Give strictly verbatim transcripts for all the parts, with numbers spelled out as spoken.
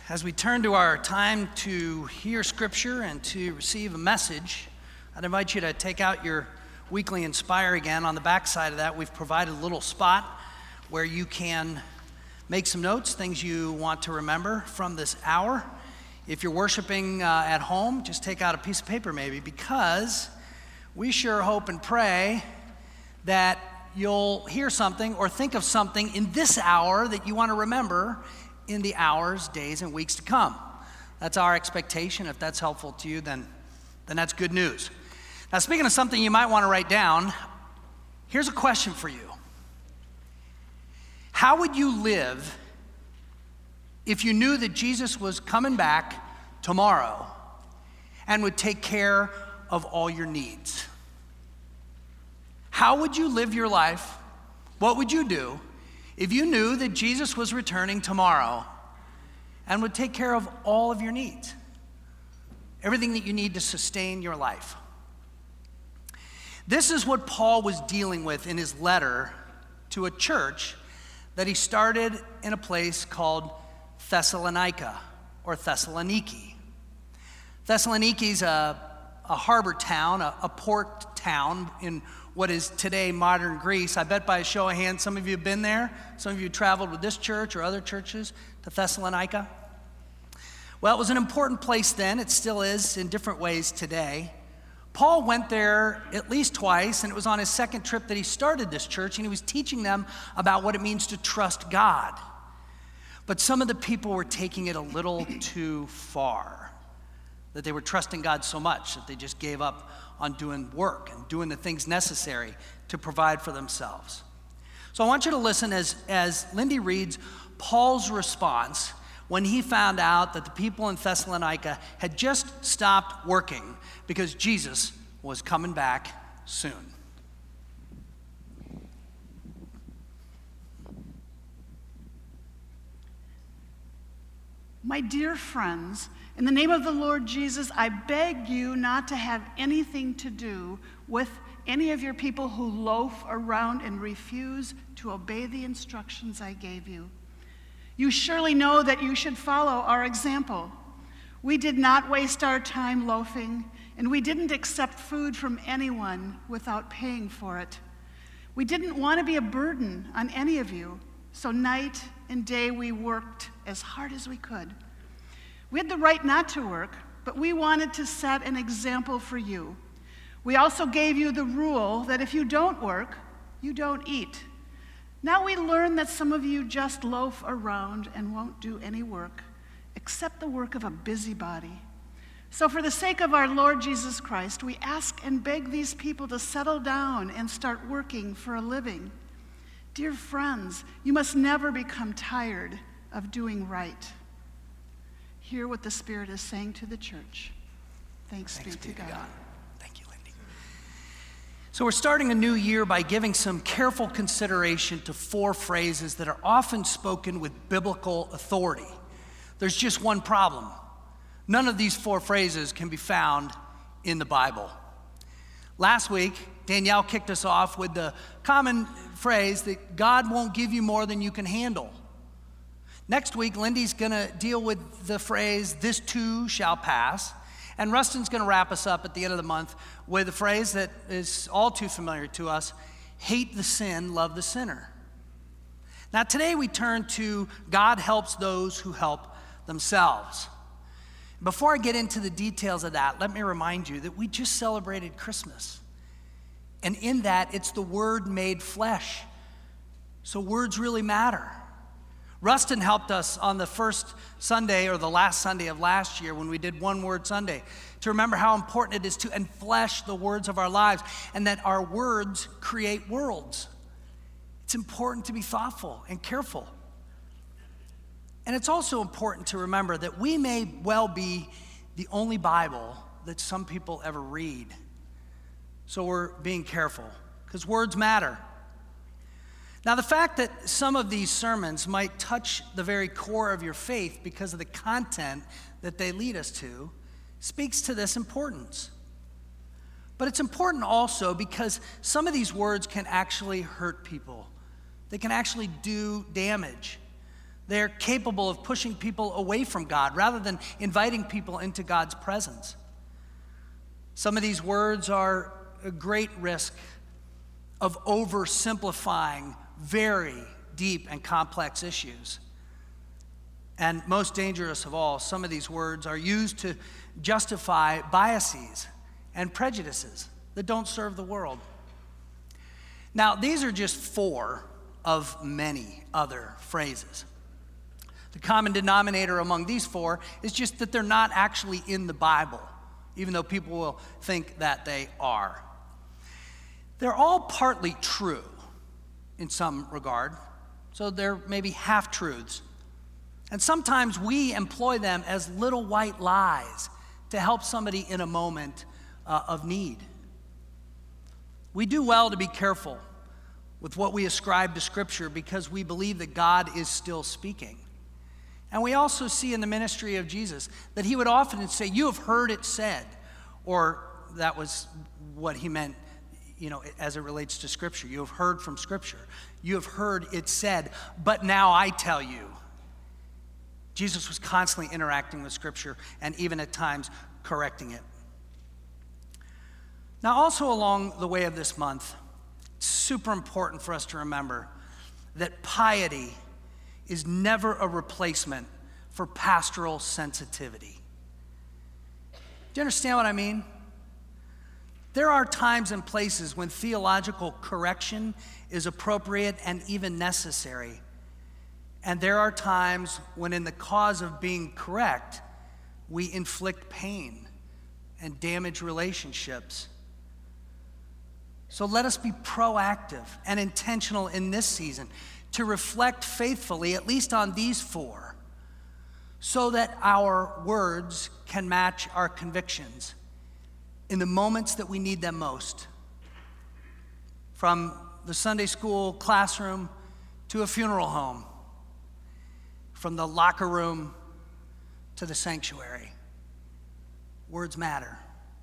As we turn to our time to hear Scripture and to receive a message, I'd invite you to take out your weekly Inspire again. On the back side of that, we've provided a little spot where you can make some notes, things you want to remember from this hour. If you're worshiping uh, at home, just take out a piece of paper maybe, because we sure hope and pray that you'll hear something or think of something in this hour that you want to remember in the hours, days, and weeks to come. That's our expectation. If that's helpful to you, then, then that's good news. Now, speaking of something you might want to write down, here's a question for you. How would you live if you knew that Jesus was coming back tomorrow and would take care of all your needs? How would you live your life? What would you do if you knew that Jesus was returning tomorrow and would take care of all of your needs? Everything that you need to sustain your life. This is what Paul was dealing with in his letter to a church that he started in a place called Thessalonica or Thessaloniki. Thessaloniki is a, a harbor town, a, a port town in what is today modern Greece. I bet by a show of hands, some of you have been there. Some of you traveled with this church or other churches to Thessalonica. Well, it was an important place then. It still is in different ways today. Paul went there at least twice, and it was on his second trip that he started this church, and he was teaching them about what it means to trust God. But some of the people were taking it a little too far, that they were trusting God so much that they just gave up on doing work and doing the things necessary to provide for themselves. So I want you to listen as, as Lindy reads Paul's response when he found out that the people in Thessalonica had just stopped working because Jesus was coming back soon. My dear friends, in the name of the Lord Jesus, I beg you not to have anything to do with any of your people who loaf around and refuse to obey the instructions I gave you. You surely know that you should follow our example. We did not waste our time loafing, and we didn't accept food from anyone without paying for it. We didn't want to be a burden on any of you, so night and day we worked as hard as we could. We had the right not to work, but we wanted to set an example for you. We also gave you the rule that if you don't work, you don't eat. Now we learn that some of you just loaf around and won't do any work, except the work of a busybody. So for the sake of our Lord Jesus Christ, we ask and beg these people to settle down and start working for a living. Dear friends, you must never become tired of doing right. Hear what the Spirit is saying to the church. Thanks, Thanks be to God. God. Thank you, Lindy. So we're starting a new year by giving some careful consideration to four phrases that are often spoken with biblical authority. There's just one problem. None of these four phrases can be found in the Bible. Last week, Danielle kicked us off with the common phrase that God won't give you more than you can handle. Next week, Lindy's going to deal with the phrase, this too shall pass. And Rustin's going to wrap us up at the end of the month with a phrase that is all too familiar to us, hate the sin, love the sinner. Now today we turn to God helps those who help themselves. Before I get into the details of that, let me remind you that we just celebrated Christmas. And in that, it's the Word made flesh. So words really matter. Rustin helped us on the first Sunday or the last Sunday of last year when we did One Word Sunday to remember how important it is to enflesh the words of our lives and that our words create worlds. It's important to be thoughtful and careful. And it's also important to remember that we may well be the only Bible that some people ever read. So we're being careful because words matter. Now, the fact that some of these sermons might touch the very core of your faith because of the content that they lead us to speaks to this importance. But it's important also because some of these words can actually hurt people. They can actually do damage. They're capable of pushing people away from God rather than inviting people into God's presence. Some of these words are a great risk of oversimplifying very deep and complex issues. And most dangerous of all, some of these words are used to justify biases and prejudices that don't serve the world. Now, these are just four of many other phrases. The common denominator among these four is just that they're not actually in the Bible, even though people will think that they are. They're all partly true in some regard, so they're maybe half-truths. And sometimes we employ them as little white lies to help somebody in a moment uh, of need. We do well to be careful with what we ascribe to Scripture because we believe that God is still speaking. And we also see in the ministry of Jesus that he would often say, "You have heard it said," or that was what he meant, you know, as it relates to Scripture. You have heard from Scripture. You have heard it said, but now I tell you. Jesus was constantly interacting with Scripture and even at times correcting it. Now, also along the way of this month, it's super important for us to remember that piety is never a replacement for pastoral sensitivity. Do you understand what I mean? There are times and places when theological correction is appropriate and even necessary. And there are times when in the cause of being correct, we inflict pain and damage relationships. So let us be proactive and intentional in this season to reflect faithfully, at least on these four, so that our words can match our convictions in the moments that we need them most. From the Sunday school classroom to a funeral home, from the locker room to the sanctuary. Words matter.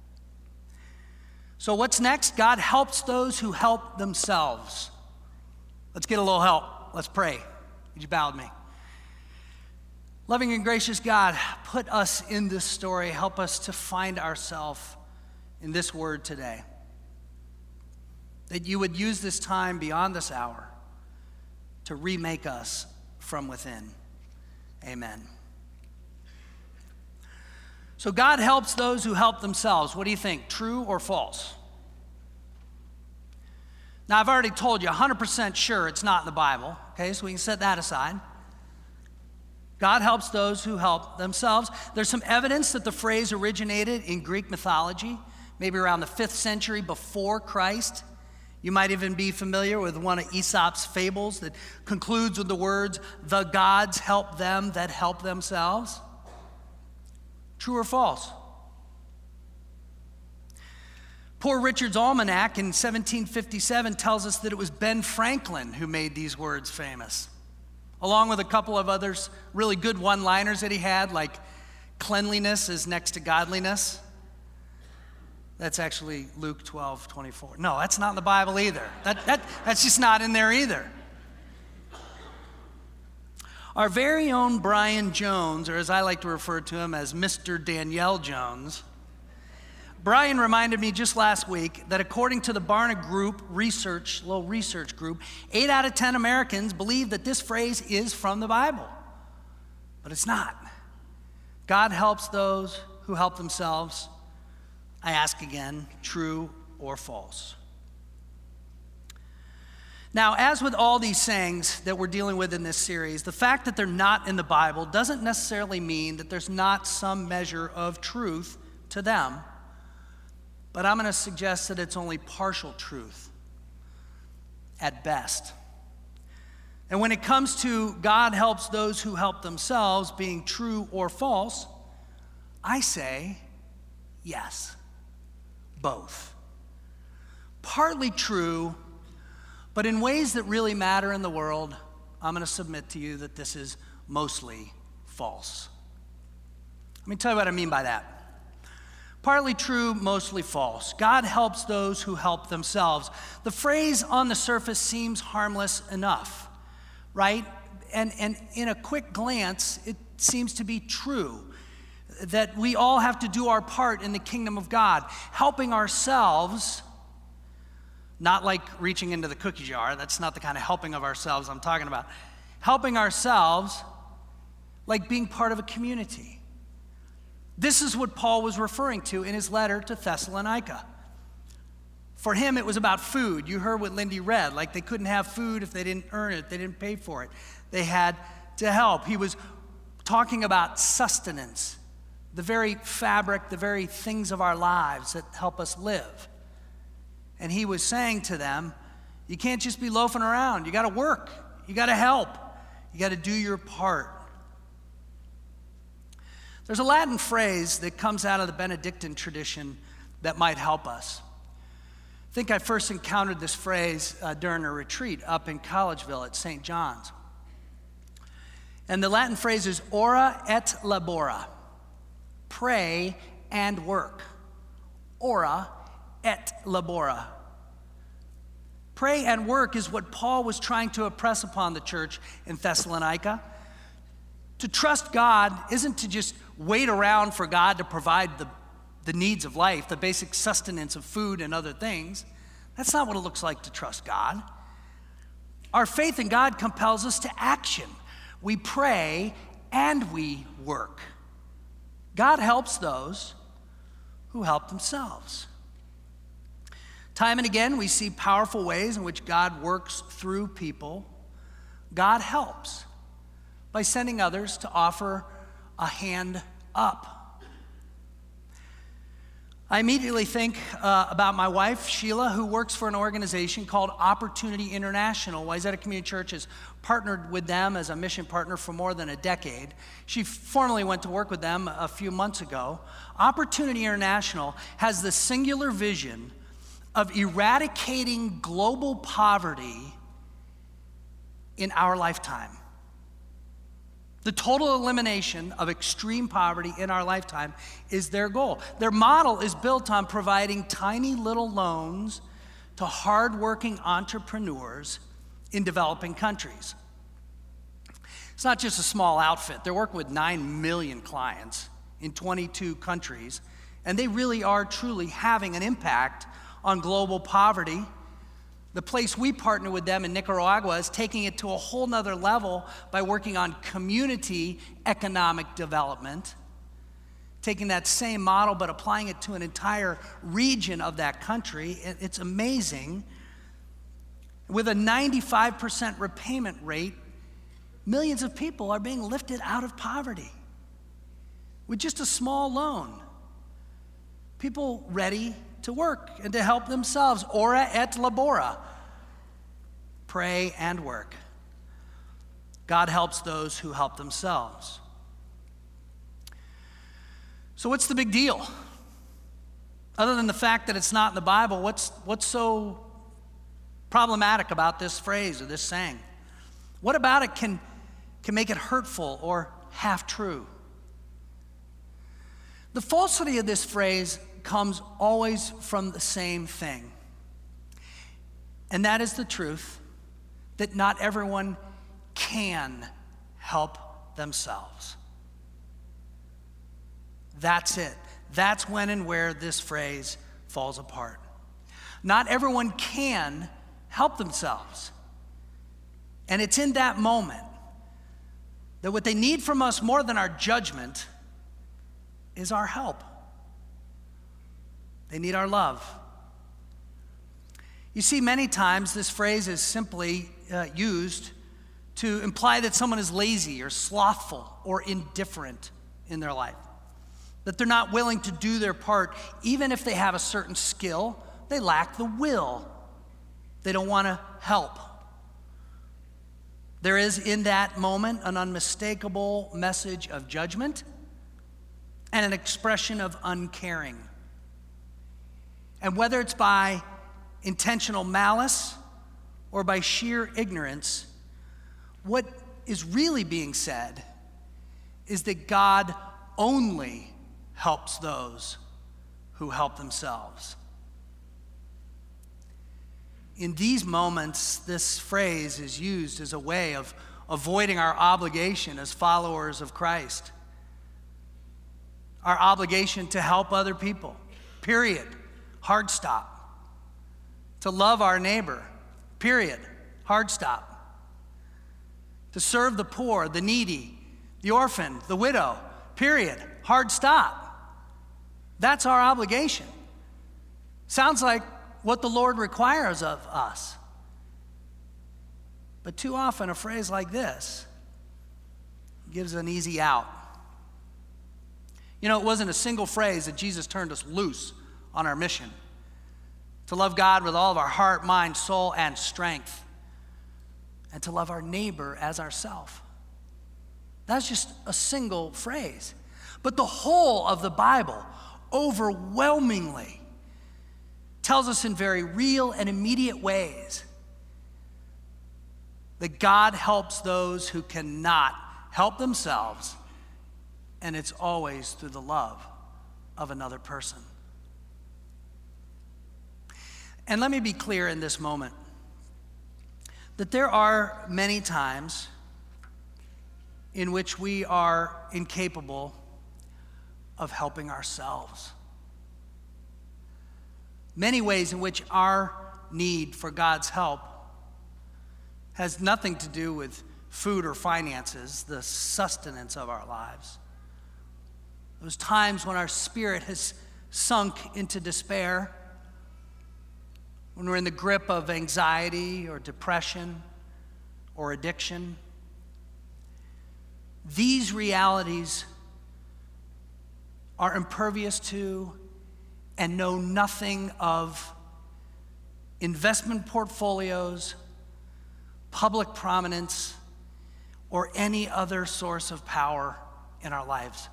So what's next? God helps those who help themselves. Let's get a little help. Let's pray. Would you bow with me? Loving and gracious God, put us in this story. Help us to find ourselves in this word today. That you would use this time beyond this hour to remake us from within. Amen. So God helps those who help themselves. What do you think? True or false? Now, I've already told you one hundred percent sure it's not in the Bible, okay, so we can set that aside. God helps those who help themselves. There's some evidence that the phrase originated in Greek mythology, maybe around the fifth century before Christ. You might even be familiar with one of Aesop's fables that concludes with the words, "The gods help them that help themselves." True or false? Poor Richard's Almanac in seventeen fifty-seven tells us that it was Ben Franklin who made these words famous, along with a couple of others, really good one-liners that he had, like "cleanliness is next to godliness." That's actually Luke twelve twenty-four. No, that's not in the Bible either. That, that, that's just not in there either. Our very own Brian Jones, or as I like to refer to him as Mister Danielle Jones, Brian reminded me just last week that according to the Barna Group research, little research group, eight out of ten Americans believe that this phrase is from the Bible. But it's not. God helps those who help themselves. I ask again, true or false? Now, as with all these sayings that we're dealing with in this series, the fact that they're not in the Bible doesn't necessarily mean that there's not some measure of truth to them. But I'm going to suggest that it's only partial truth at best. And when it comes to God helps those who help themselves being true or false, I say yes, both. Partly true, but in ways that really matter in the world, I'm going to submit to you that this is mostly false. Let me tell you what I mean by that. Partly true, mostly false. God helps those who help themselves. The phrase on the surface seems harmless enough, right? and, and in a quick glance, it seems to be true that we all have to do our part in the kingdom of God, helping ourselves, not like reaching into the cookie jar. That's not the kind of helping of ourselves I'm talking about. Helping ourselves like being part of a community. This is what Paul was referring to in his letter to Thessalonica. For him, it was about food. You heard what Lindy read, like they couldn't have food if they didn't earn it, they didn't pay for it. They had to help. He was talking about sustenance, the very fabric, the very things of our lives that help us live. And he was saying to them, you can't just be loafing around. You got to work. You got to help. You got to do your part. There's a Latin phrase that comes out of the Benedictine tradition that might help us. I think I first encountered this phrase uh, during a retreat up in Collegeville at Saint John's. And the Latin phrase is ora et labora, pray and work. Ora et labora. Pray and work is what Paul was trying to impress upon the church in Thessalonica. To trust God isn't to just wait around for God to provide the, the needs of life, the basic sustenance of food and other things. That's not what it looks like to trust God. Our faith in God compels us to action. We pray and we work. God helps those who help themselves. Time and again, we see powerful ways in which God works through people. God helps by sending others to offer a hand up. I immediately think uh, about my wife, Sheila, who works for an organization called Opportunity International. Wayzata Community Church has partnered with them as a mission partner for more than a decade. She formally went to work with them a few months ago. Opportunity International has the singular vision of eradicating global poverty in our lifetime. The total elimination of extreme poverty in our lifetime is their goal. Their model is built on providing tiny little loans to hardworking entrepreneurs in developing countries. It's not just a small outfit. They're working with nine million clients in twenty-two countries, and they really are truly having an impact on global poverty. The place we partner with them in Nicaragua is taking it to a whole nother level by working on community economic development, taking that same model but applying it to an entire region of that country. It's amazing. With a ninety-five percent repayment rate, millions of people are being lifted out of poverty with just a small loan. People ready to work and to help themselves. Ora et labora. Pray and work. God helps those who help themselves. So what's the big deal? Other than the fact that it's not in the Bible, what's, what's so problematic about this phrase or this saying? What about it can, can make it hurtful or half true? The falsity of this phrase comes always from the same thing. And that is the truth that not everyone can help themselves. That's it. That's when and where this phrase falls apart. Not everyone can help themselves. And it's in that moment that what they need from us more than our judgment is our help. They need our love. You see, many times this phrase is simply uh, used to imply that someone is lazy or slothful or indifferent in their life, that they're not willing to do their part. Even if they have a certain skill, they lack the will. They don't want to help. There is in that moment an unmistakable message of judgment and an expression of uncaring. And whether it's by intentional malice or by sheer ignorance, what is really being said is that God only helps those who help themselves. In these moments, this phrase is used as a way of avoiding our obligation as followers of Christ. Our obligation to help other people, period. Hard stop. To love our neighbor, period. Hard stop. To serve the poor, the needy, the orphan, the widow, period. Hard stop. That's our obligation. Sounds like what the Lord requires of us. But too often a phrase like this gives an easy out. You know, it wasn't a single phrase that Jesus turned us loose on our mission. To love God with all of our heart, mind, soul, and strength. And to love our neighbor as ourself. That's just a single phrase. But the whole of the Bible overwhelmingly tells us in very real and immediate ways that God helps those who cannot help themselves, and it's always through the love of another person. And let me be clear in this moment that there are many times in which we are incapable of helping ourselves. Many ways in which our need for God's help has nothing to do with food or finances, the sustenance of our lives. Those times when our spirit has sunk into despair, when we're in the grip of anxiety or depression or addiction. These realities are impervious to and know nothing of investment portfolios, public prominence, or any other source of power in our lives.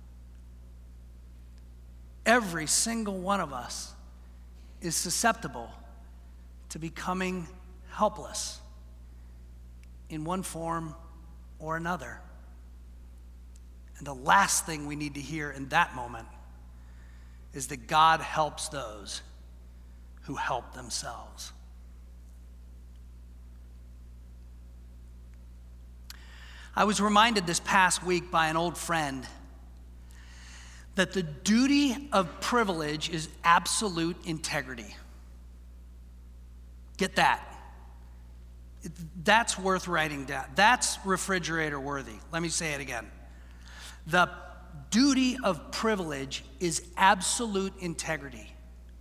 Every single one of us is susceptible to becoming helpless in one form or another. And the last thing we need to hear in that moment is that God helps those who help themselves. I was reminded this past week by an old friend that the duty of privilege is absolute integrity. Get that. That's worth writing down. That's refrigerator worthy. Let me say it again. The duty of privilege is absolute integrity.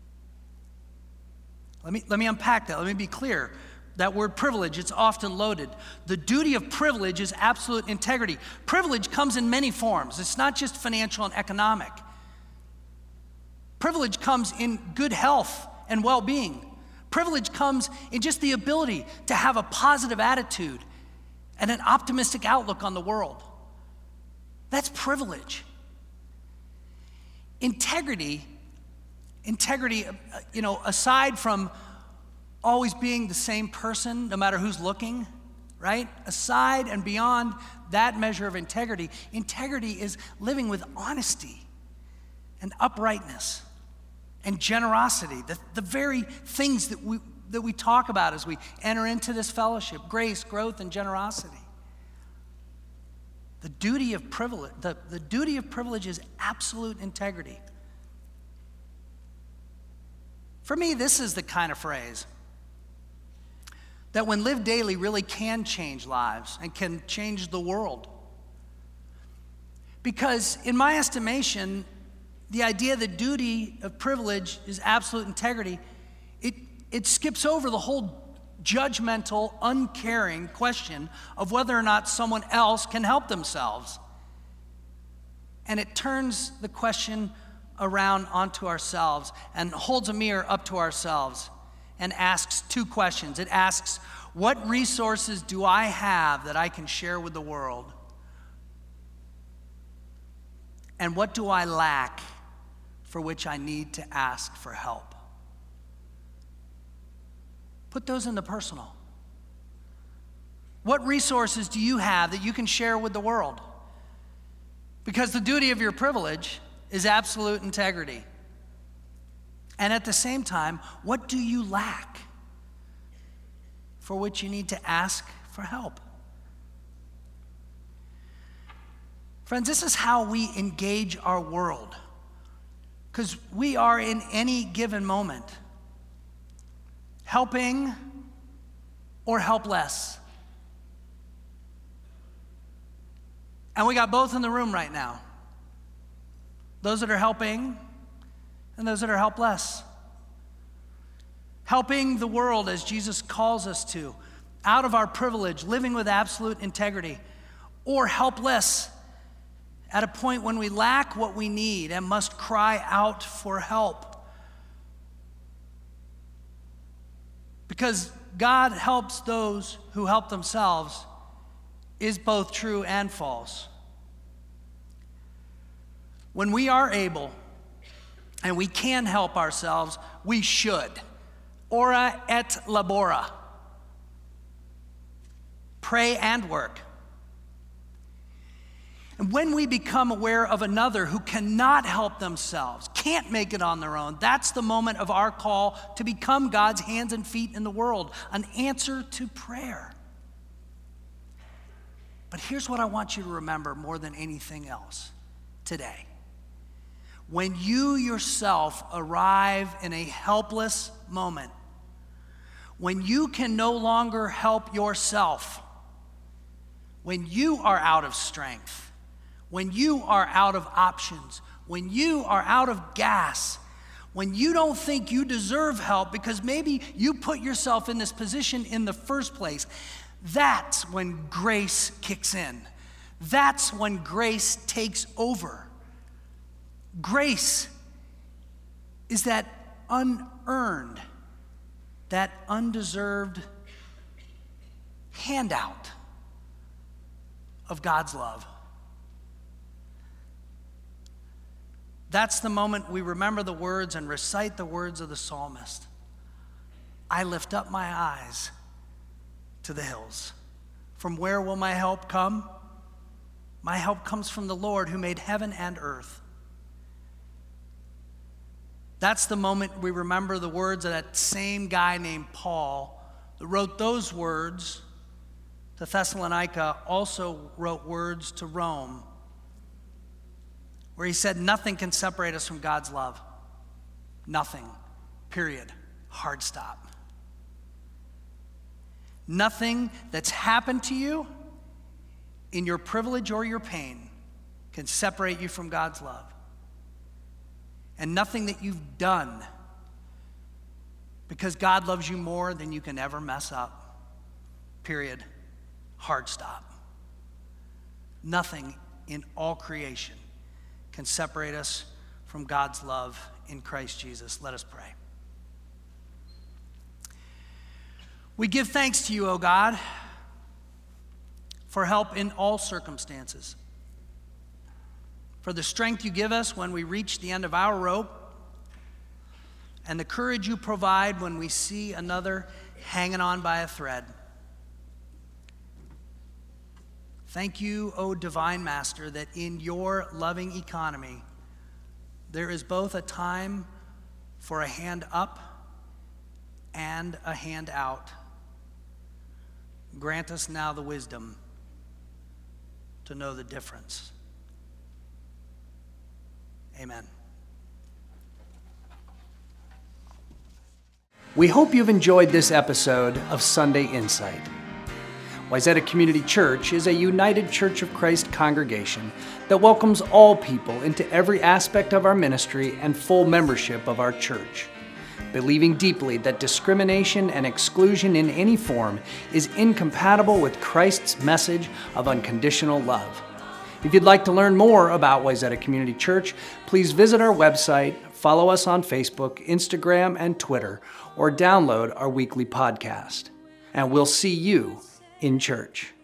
Let me, let me unpack that. Let me be clear. That word privilege, it's often loaded. The duty of privilege is absolute integrity. Privilege comes in many forms. It's not just financial and economic. Privilege comes in good health and well-being. Privilege comes in just the ability to have a positive attitude and an optimistic outlook on the world. That's privilege. Integrity, integrity, you know, aside from always being the same person, no matter who's looking, right? Aside and beyond that measure of integrity, integrity is living with honesty and uprightness and generosity, the, the very things that we, that we talk about as we enter into this fellowship: grace, growth, and generosity. The duty of privilege, the, the duty of privilege is absolute integrity. For me, this is the kind of phrase that when lived daily really can change lives and can change the world. Because in my estimation, the idea that duty of privilege is absolute integrity, it, it skips over the whole judgmental, uncaring question of whether or not someone else can help themselves. And it turns the question around onto ourselves and holds a mirror up to ourselves and asks two questions. It asks, what resources do I have that I can share with the world? And what do I lack for which I need to ask for help? Put those in the personal. What resources do you have that you can share with the world? Because the duty of your privilege is absolute integrity. And at the same time, what do you lack for which you need to ask for help? Friends, this is how we engage our world, because we are in any given moment helping or helpless. And we got both in the room right now. Those that are helping and those that are helpless. Helping the world as Jesus calls us to, out of our privilege, living with absolute integrity, or helpless at a point when we lack what we need and must cry out for help. Because God helps those who help themselves is both true and false. When we are able and we can help ourselves, we should. Ora et labora. Pray and work. And when we become aware of another who cannot help themselves, can't make it on their own, that's the moment of our call to become God's hands and feet in the world, an answer to prayer. But here's what I want you to remember more than anything else today. When you yourself arrive in a helpless moment, when you can no longer help yourself, when you are out of strength, when you are out of options, when you are out of gas, when you don't think you deserve help because maybe you put yourself in this position in the first place, that's when grace kicks in. That's when grace takes over. Grace is that unearned, that undeserved handout of God's love. That's the moment we remember the words and recite the words of the psalmist. I lift up my eyes to the hills. From where will my help come? My help comes from the Lord who made heaven and earth. That's the moment we remember the words of that same guy named Paul that wrote those words to Thessalonica, also wrote words to Rome, where he said, nothing can separate us from God's love. Nothing. Period. Hard stop. Nothing that's happened to you in your privilege or your pain can separate you from God's love. And nothing that you've done, because God loves you more than you can ever mess up. Period. Hard stop. Nothing in all creation can separate us from God's love in Christ Jesus. Let us pray. We give thanks to you, O God, for help in all circumstances, for the strength you give us when we reach the end of our rope, and the courage you provide when we see another hanging on by a thread. Thank you, O divine Master, that in your loving economy, there is both a time for a hand up and a hand out. Grant us now the wisdom to know the difference. Amen. We hope you've enjoyed this episode of Sunday Insight. Wayzata Community Church is a United Church of Christ congregation that welcomes all people into every aspect of our ministry and full membership of our church, believing deeply that discrimination and exclusion in any form is incompatible with Christ's message of unconditional love. If you'd like to learn more about Wayzata Community Church, please visit our website, follow us on Facebook, Instagram, and Twitter, or download our weekly podcast. And we'll see you in church.